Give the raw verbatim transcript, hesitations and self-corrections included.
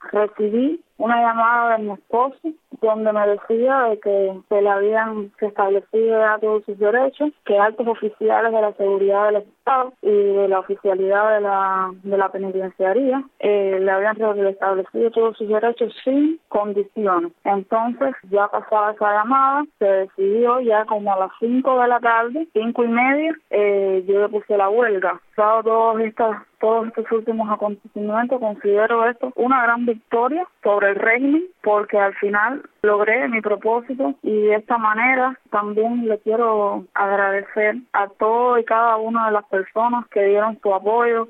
recibí una llamada de mi esposo donde me decía de que se le habían establecido ya todos sus derechos, que altos oficiales de la seguridad del Estado y de la oficialidad de la de la penitenciaría eh, le habían establecido todos sus derechos sin condiciones. Entonces, ya pasada esa llamada, se decidió ya como a las cinco de la tarde, cinco y media, eh, yo le puse la huelga. Dado todos estos, todos estos últimos acontecimientos, considero esto una gran victoria sobre el régimen, porque al final logré mi propósito y de esta manera también le quiero agradecer a todos y cada una de las personas que dieron su apoyo,